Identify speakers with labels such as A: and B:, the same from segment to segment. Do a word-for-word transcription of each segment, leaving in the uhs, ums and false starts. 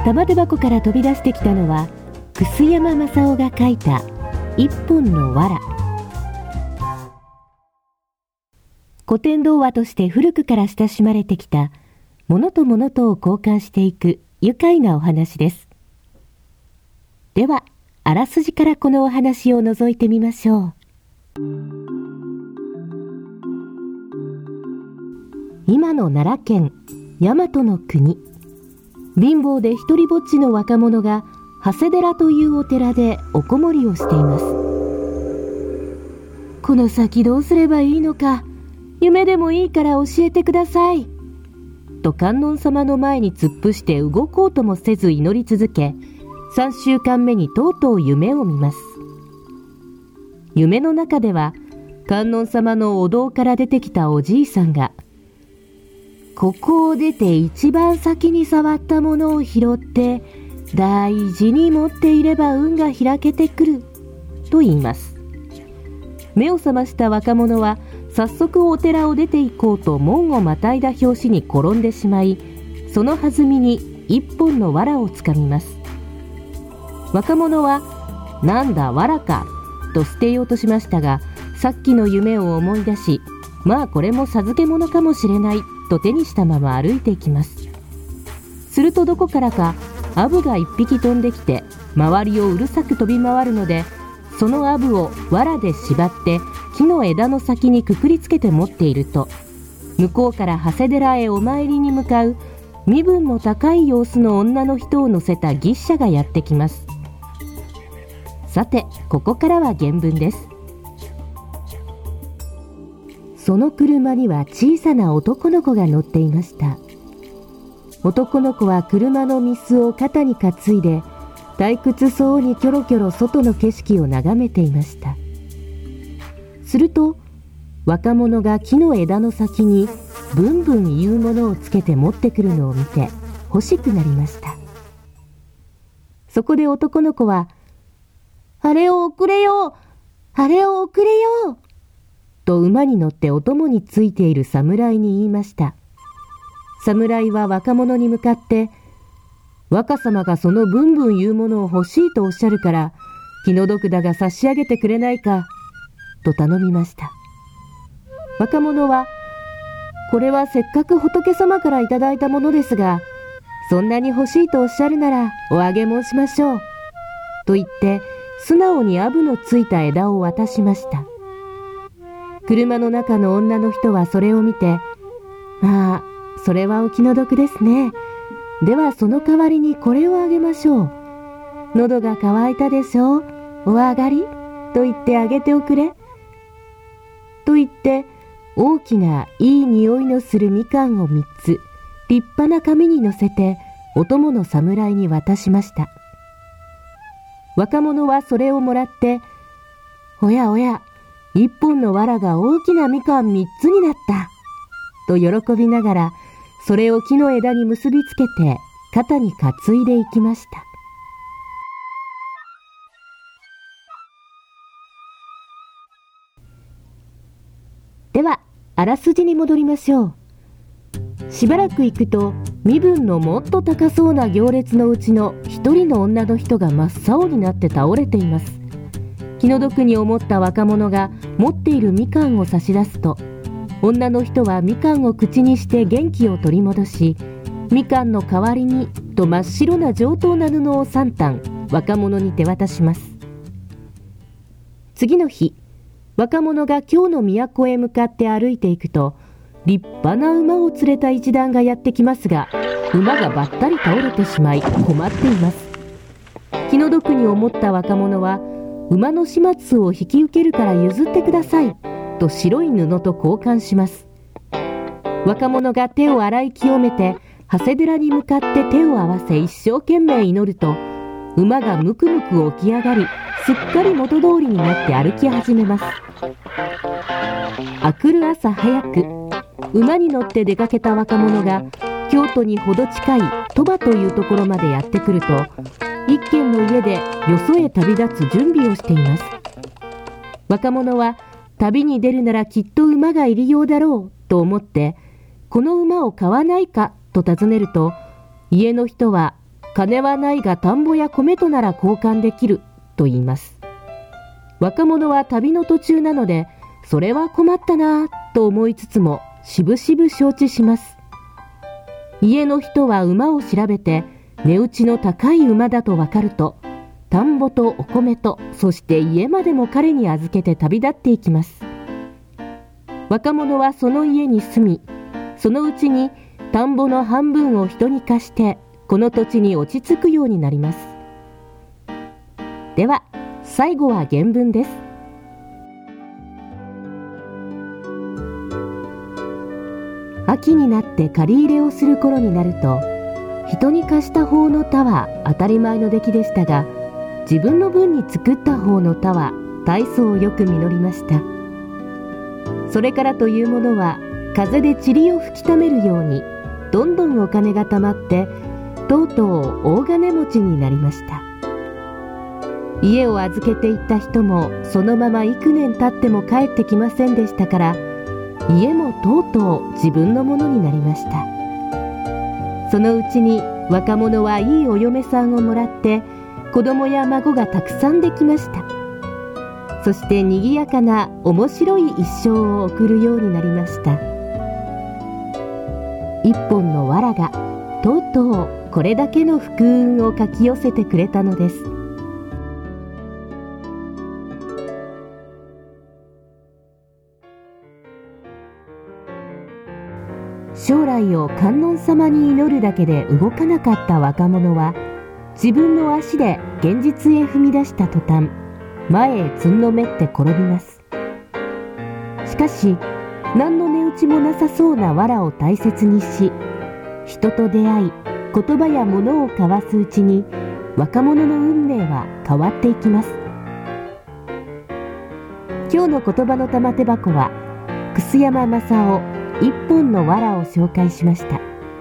A: 玉手箱から飛び出してきたのは楠山正夫が書いた一本の藁。古典童話として古くから親しまれてきた物と物とを交換していく愉快なお話です。ではあらすじからこのお話を覗いてみましょう。今の奈良県大和の国、貧乏で一人ぼっちの若者が長谷寺というお寺でおこもりをしています。この先どうすればいいのか、夢でもいいから教えてくださいと観音様の前に突っ伏して動こうともせず祈り続け、さんしゅうかんめにとうとう夢を見ます。夢の中では観音様のお堂から出てきたおじいさんが、ここを出て一番先に触ったものを拾って大事に持っていれば運が開けてくると言います。目を覚ました若者は早速お寺を出て行こうと門をまたいだ拍子に転んでしまい、その弾みに一本の藁をつかみます。若者はなんだ藁かと捨てようとしましたが、さっきの夢を思い出し、まあこれも授け物かもしれないと手にしたまま歩いていきます。するとどこからかアブが一匹飛んできて周りをうるさく飛び回るので、そのアブを藁で縛って木の枝の先にくくりつけて持っていると、向こうから長谷寺へお参りに向かう身分の高い様子の女の人を乗せた牛車がやってきます。さてここからは原文です。その車には小さな男の子が乗っていました。男の子は車の御簾を肩に担いで退屈そうにキョロキョロ外の景色を眺めていました。すると若者が木の枝の先にブンブンいうものをつけて持ってくるのを見て欲しくなりました。そこで男の子は、あれを送れよ、あれを送れよと馬に乗ってお供についている侍に言いました。侍は若者に向かって、若様がそのブンブンいうものを欲しいとおっしゃるから気の毒だが差し上げてくれないかと頼みました。若者は、これはせっかく仏様からいただいたものですが、そんなに欲しいとおっしゃるならおあげ申しましょうと言って素直にアブのついた枝を渡しました。車の中の女の人はそれを見て、まあそれはお気の毒ですね。ではその代わりにこれをあげましょう。喉が渇いたでしょう。お上がりと言ってあげておくれ。と言って大きないい匂いのするみかんをみっつ立派な紙に乗せてお供の侍に渡しました。若者はそれをもらって、おやおや、一本の藁が大きなみかんみっつになったと喜びながら、それを木の枝に結びつけて肩に担いでいきました。ではあらすじに戻りましょう。しばらく行くと身分のもっと高そうな行列のうちの一人の女の人が真っ青になって倒れています。気の毒に思った若者が持っているみかんを差し出すと、女の人はみかんを口にして元気を取り戻し、みかんの代わりにと真っ白な上等な布をさんたん若者に手渡します。次の日、若者が京の都へ向かって歩いていくと、立派な馬を連れた一団がやってきますが、馬がばったり倒れてしまい困っています。気の毒に思った若者は、馬の始末を引き受けるから譲ってくださいと白い布と交換します。若者が手を洗い清めて長谷寺に向かって手を合わせ一生懸命祈ると、馬がむくむく起き上がり、すっかり元通りになって歩き始めます。あくる朝早く、馬に乗って出かけた若者が京都にほど近い鳥羽というところまでやってくると、一軒の家でよそへ旅立つ準備をしています。若者は旅に出るならきっと馬がいるようだろうと思って、この馬を買わないかと尋ねると、家の人は金はないが田んぼや米となら交換できると言います。若者は旅の途中なので、それは困ったなと思いつつも、しぶしぶ承知します。家の人は馬を調べて、値打ちの高い馬だと分かると、田んぼとお米と、そして家までも彼に預けて旅立っていきます。若者はその家に住み、そのうちに田んぼの半分を人に貸して、この土地に落ち着くようになります。では、最後は原文です。秋になって借り入れをする頃になると、人に貸した方の田は当たり前の出来でしたが、自分の分に作った方の田は大層よく実りました。それからというものは、風で塵を吹きためるようにどんどんお金がたまって、とうとう大金持ちになりました。家を預けていった人もそのまま幾年経っても帰ってきませんでしたから、家もとうとう自分のものになりました。そのうちに若者はいいお嫁さんをもらって、子供や孫がたくさんできました。そしてにぎやかな面白い一生を送るようになりました。一本の藁がとうとうこれだけの福運をかき寄せてくれたのです。将来を観音様に祈るだけで動かなかった若者は、自分の足で現実へ踏み出した途端、前へつんのめって転びます。しかし、何の値打ちもなさそうな藁を大切にし、人と出会い、言葉や物を交わすうちに、若者の運命は変わっていきます。今日の言葉の玉手箱は、楠山正夫一本の藁を紹介しました。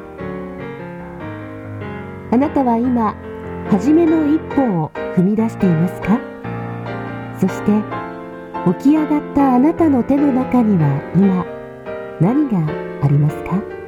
A: あなたは今、初めの一歩を踏み出していますか？そして、起き上がったあなたの手の中には今、何がありますか？